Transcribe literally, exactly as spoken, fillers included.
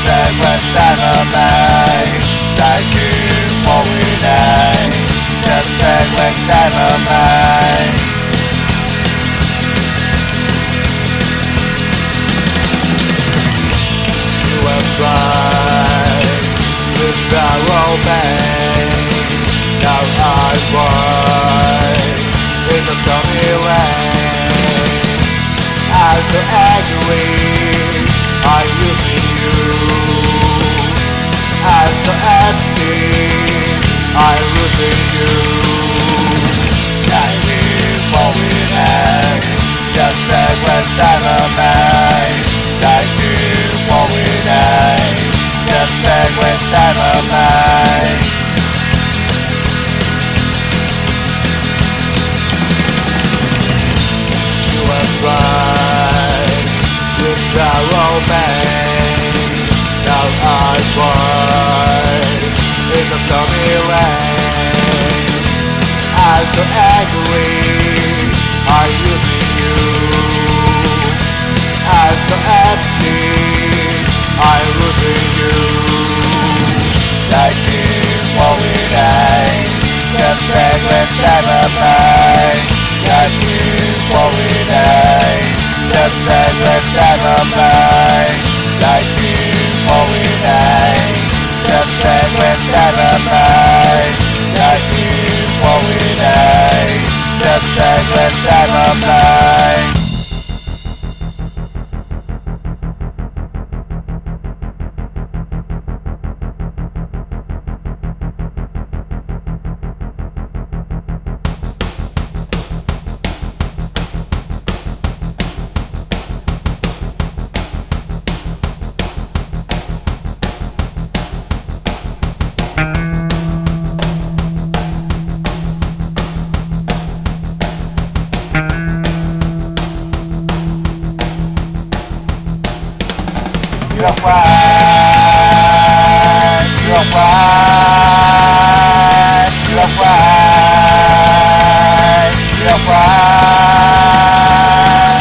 Just when dynamite, like you falling night. Just when dynamite. You have tried with barrel bang. Now I fight in the stormy rain. I'm so angry, I'm losing you. I'm so empty, I'm losing you. Shining, falling out, just like when dynamite. Shining, falling out, just like when dynamite. You have tried with narrow pain. Now I fight in the stormy rain. I'm so angry, I'm losing you. I'm so empty, I'm losing you. Lightning falling out, just like when dynamite. Lightning falling out, just like when dynamite. Lightning falling out, just like when dynamite. Lightning falling out, just like when dynamite. You're right, you're right, you're right, you're right.